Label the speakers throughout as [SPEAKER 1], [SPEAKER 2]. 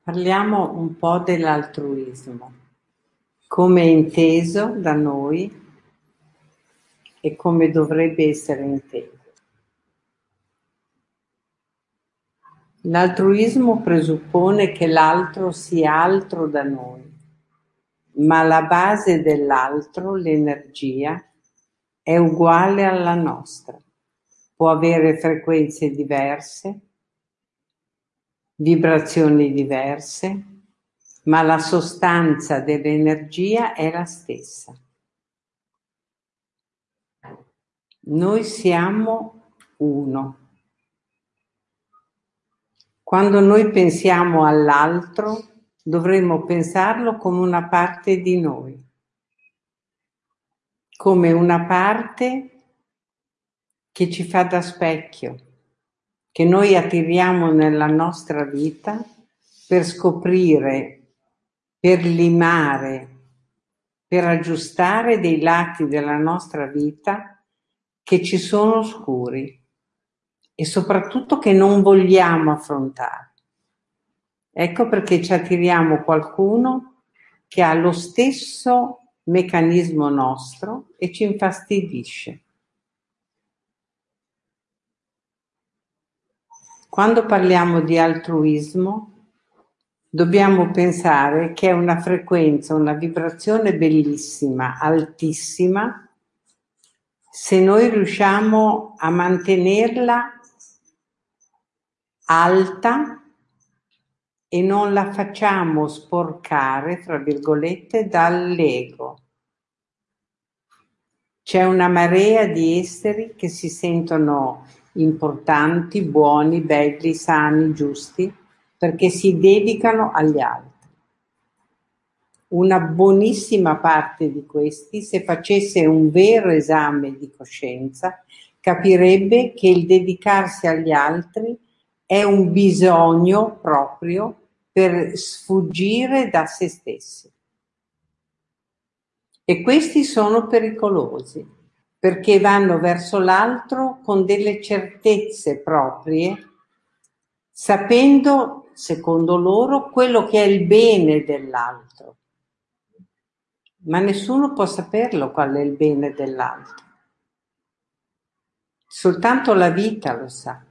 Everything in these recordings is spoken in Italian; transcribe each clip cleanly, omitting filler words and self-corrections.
[SPEAKER 1] Parliamo un po' dell'altruismo, come è inteso da noi e come dovrebbe essere inteso. L'altruismo presuppone che l'altro sia altro da noi, ma la base dell'altro, l'energia, è uguale alla nostra. Può avere frequenze diverse, vibrazioni diverse, ma la sostanza dell'energia è la stessa. Noi siamo uno. Quando noi pensiamo all'altro, dovremmo pensarlo come una parte di noi, come una parte che ci fa da specchio, che noi attiriamo nella nostra vita per scoprire, per limare, per aggiustare dei lati della nostra vita che ci sono oscuri e soprattutto che non vogliamo affrontare. Ecco perché ci attiriamo qualcuno che ha lo stesso meccanismo nostro e ci infastidisce. Quando parliamo di altruismo, dobbiamo pensare che è una frequenza, una vibrazione bellissima, altissima, se noi riusciamo a mantenerla alta e non la facciamo sporcare, fra virgolette, dall'ego. C'è una marea di esseri che si sentono importanti, buoni, belli, sani, giusti, perché si dedicano agli altri. Una buonissima parte di questi, se facesse un vero esame di coscienza, capirebbe che il dedicarsi agli altri è un bisogno proprio per sfuggire da se stessi. E questi sono pericolosi, perché vanno verso l'altro con delle certezze proprie, sapendo, secondo loro, quello che è il bene dell'altro. Ma nessuno può saperlo qual è il bene dell'altro. Soltanto la vita lo sa.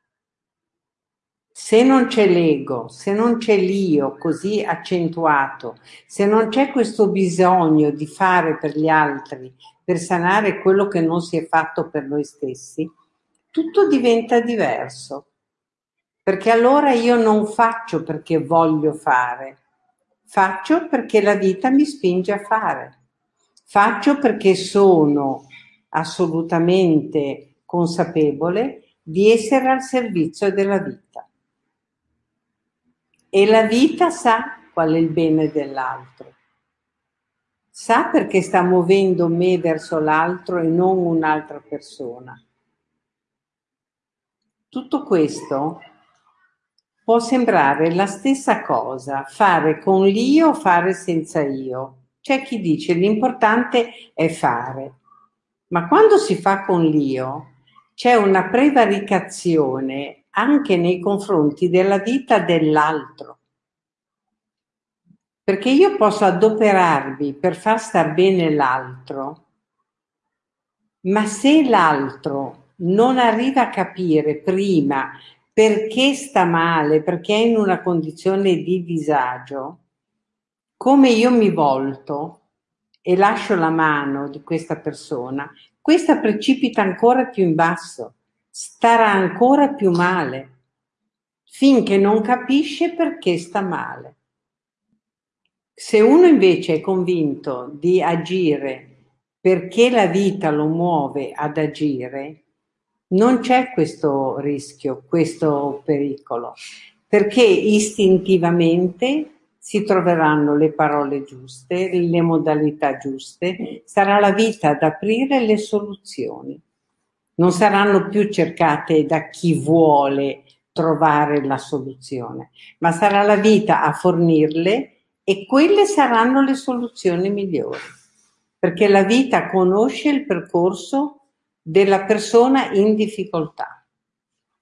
[SPEAKER 1] Se non c'è l'ego, se non c'è l'io così accentuato, se non c'è questo bisogno di fare per gli altri, per sanare quello che non si è fatto per noi stessi, tutto diventa diverso. Perché allora io non faccio perché voglio fare, faccio perché la vita mi spinge a fare. Faccio perché sono assolutamente consapevole di essere al servizio della vita. E la vita sa qual è il bene dell'altro. Sa perché sta muovendo me verso l'altro e non un'altra persona. Tutto questo può sembrare la stessa cosa, fare con l'io o fare senza io. C'è chi dice l'importante è fare, ma quando si fa con l'io c'è una prevaricazione anche nei confronti della vita dell'altro. Perché io posso adoperarmi per far star bene l'altro, ma se l'altro non arriva a capire prima perché sta male, perché è in una condizione di disagio, come io mi volto e lascio la mano di questa persona, questa precipita ancora più in basso, starà ancora più male, finché non capisce perché sta male. Se uno invece è convinto di agire perché la vita lo muove ad agire, non c'è questo rischio, questo pericolo, perché istintivamente si troveranno le parole giuste, le modalità giuste, sarà la vita ad aprire le soluzioni. Non saranno più cercate da chi vuole trovare la soluzione, ma sarà la vita a fornirle e quelle saranno le soluzioni migliori, perché la vita conosce il percorso della persona in difficoltà.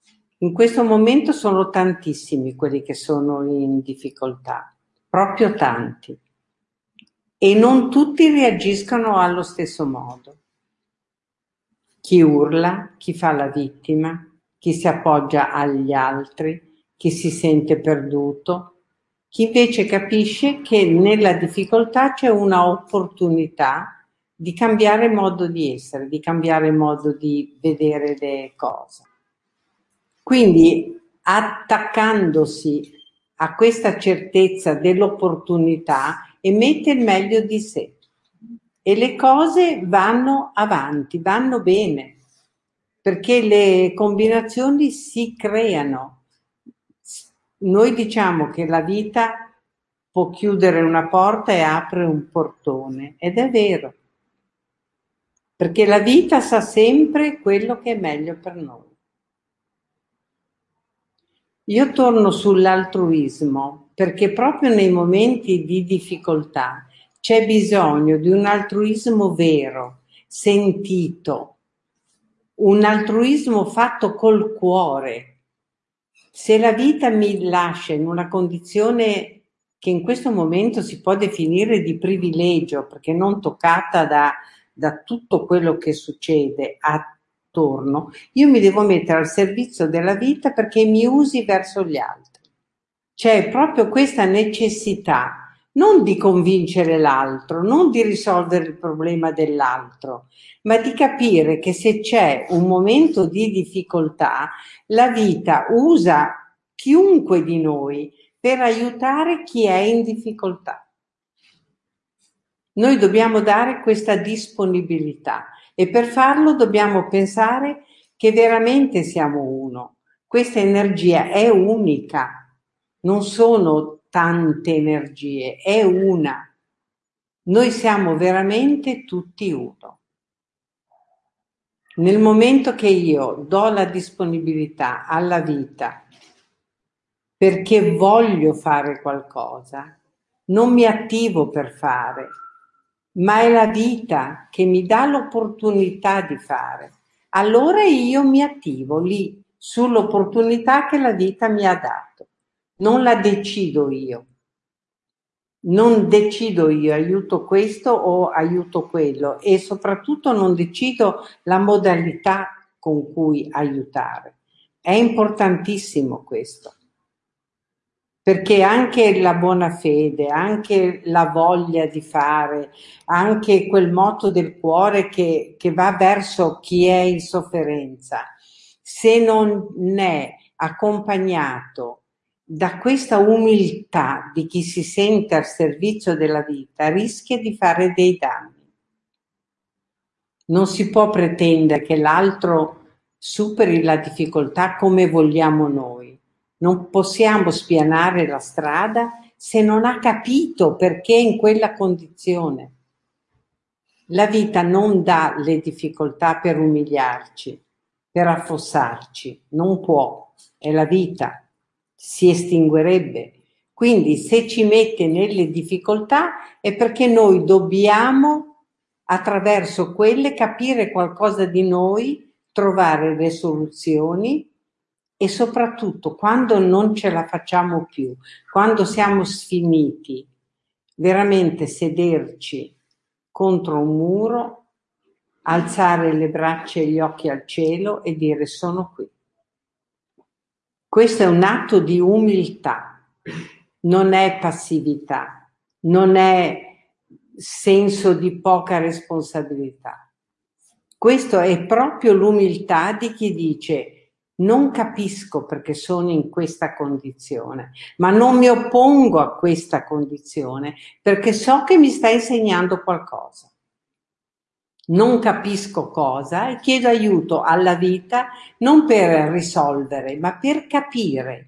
[SPEAKER 1] In questo momento sono tantissimi quelli che sono in difficoltà, proprio tanti. E non tutti reagiscono allo stesso modo. Chi urla, chi fa la vittima, chi si appoggia agli altri, chi si sente perduto, chi invece capisce che nella difficoltà c'è una opportunità di cambiare modo di essere, di cambiare modo di vedere le cose. Quindi attaccandosi a questa certezza dell'opportunità emette il meglio di sé e le cose vanno avanti, vanno bene, perché le combinazioni si creano. Noi diciamo che la vita può chiudere una porta e apre un portone, ed è vero, perché la vita sa sempre quello che è meglio per noi. Io torno sull'altruismo perché proprio nei momenti di difficoltà c'è bisogno di un altruismo vero, sentito, un altruismo fatto col cuore. Se la vita mi lascia in una condizione che in questo momento si può definire di privilegio, perché non toccata da tutto quello che succede attorno, io mi devo mettere al servizio della vita perché mi usi verso gli altri. C'è proprio questa necessità, non di convincere l'altro, non di risolvere il problema dell'altro, ma di capire che se c'è un momento di difficoltà, la vita usa chiunque di noi per aiutare chi è in difficoltà. Noi dobbiamo dare questa disponibilità e per farlo dobbiamo pensare che veramente siamo uno. Questa energia è unica, non sono tante energie, è una. Noi siamo veramente tutti uno. Nel momento che io do la disponibilità alla vita perché voglio fare qualcosa, non mi attivo per fare, ma è la vita che mi dà l'opportunità di fare. Allora io mi attivo lì sull'opportunità che la vita mi ha dato. Non la decido io. Non decido io aiuto questo o aiuto quello e soprattutto non decido la modalità con cui aiutare. È importantissimo questo, perché anche la buona fede, anche la voglia di fare, anche quel moto del cuore che va verso chi è in sofferenza, se non è accompagnato da questa umiltà di chi si sente al servizio della vita, rischia di fare dei danni. Non si può pretendere che l'altro superi la difficoltà come vogliamo noi. Non possiamo spianare la strada se non ha capito perché è in quella condizione. La vita non dà le difficoltà per umiliarci, per affossarci, non può, è la vita, si estinguerebbe. Quindi se ci mette nelle difficoltà è perché noi dobbiamo, attraverso quelle, capire qualcosa di noi, trovare le soluzioni e soprattutto quando non ce la facciamo più, quando siamo sfiniti, veramente sederci contro un muro, alzare le braccia e gli occhi al cielo e dire sono qui. Questo è un atto di umiltà, non è passività, non è senso di poca responsabilità. Questo è proprio l'umiltà di chi dice non capisco perché sono in questa condizione, ma non mi oppongo a questa condizione perché so che mi sta insegnando qualcosa. Non capisco cosa e chiedo aiuto alla vita non per risolvere, ma per capire.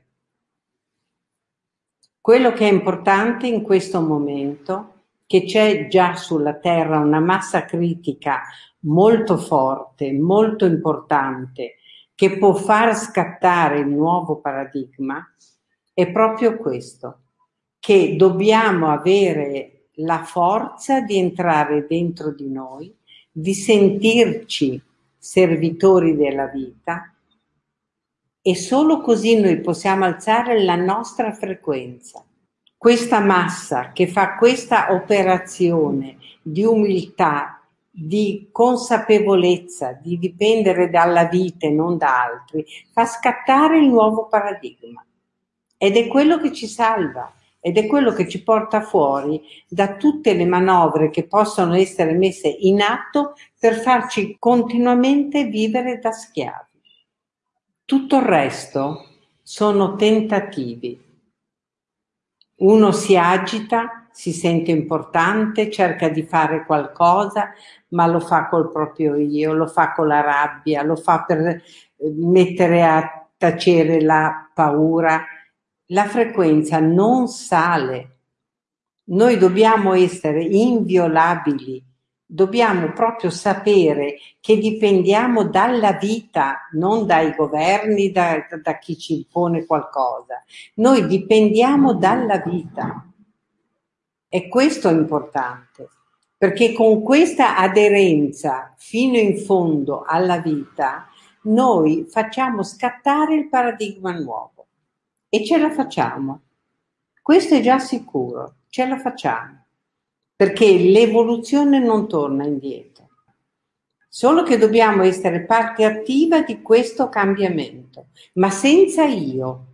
[SPEAKER 1] Quello che è importante in questo momento, che c'è già sulla Terra una massa critica molto forte, molto importante, che può far scattare il nuovo paradigma, è proprio questo, che dobbiamo avere la forza di entrare dentro di noi, di sentirci servitori della vita e solo così noi possiamo alzare la nostra frequenza. Questa massa che fa questa operazione di umiltà, di consapevolezza, di dipendere dalla vita e non da altri, fa scattare il nuovo paradigma. Ed è quello che ci salva, ed è quello che ci porta fuori da tutte le manovre che possono essere messe in atto per farci continuamente vivere da schiavi. Tutto il resto sono tentativi. Uno si agita, si sente importante, cerca di fare qualcosa, ma lo fa col proprio io, lo fa con la rabbia, lo fa per mettere a tacere la paura. La frequenza non sale. Noi dobbiamo essere inviolabili, dobbiamo proprio sapere che dipendiamo dalla vita, non dai governi, da chi ci impone qualcosa. Noi dipendiamo dalla vita. E questo è importante, perché con questa aderenza fino in fondo alla vita, noi facciamo scattare il paradigma nuovo e ce la facciamo. Questo è già sicuro, ce la facciamo, perché l'evoluzione non torna indietro. Solo che dobbiamo essere parte attiva di questo cambiamento, ma senza io,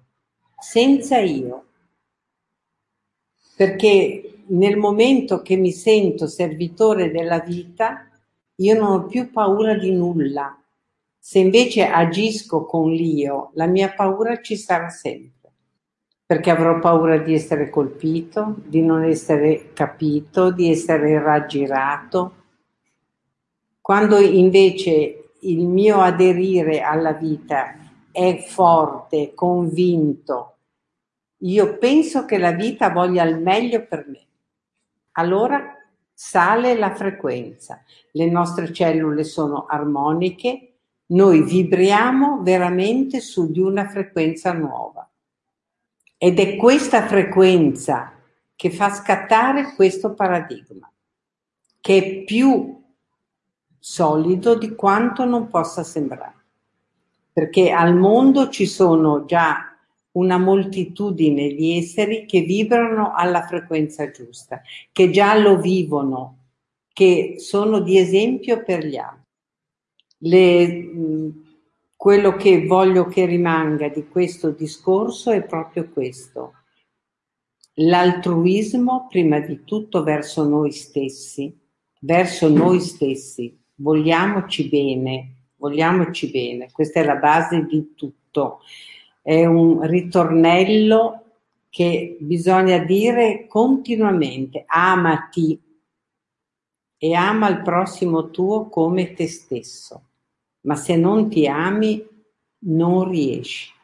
[SPEAKER 1] perché nel momento che mi sento servitore della vita, io non ho più paura di nulla. Se invece agisco con l'io, la mia paura ci sarà sempre, perché avrò paura di essere colpito, di non essere capito, di essere raggirato. Quando invece il mio aderire alla vita è forte, convinto, io penso che la vita voglia il meglio per me, allora sale la frequenza, le nostre cellule sono armoniche, noi vibriamo veramente su di una frequenza nuova. Ed è questa frequenza che fa scattare questo paradigma, che è più solido di quanto non possa sembrare. Perché al mondo ci sono già una moltitudine di esseri che vibrano alla frequenza giusta, che già lo vivono, che sono di esempio per gli altri. Quello che voglio che rimanga di questo discorso è proprio questo. L'altruismo prima di tutto verso noi stessi, vogliamoci bene, questa è la base di tutto, è un ritornello che bisogna dire continuamente: amati e ama il prossimo tuo come te stesso, ma se non ti ami non riesci.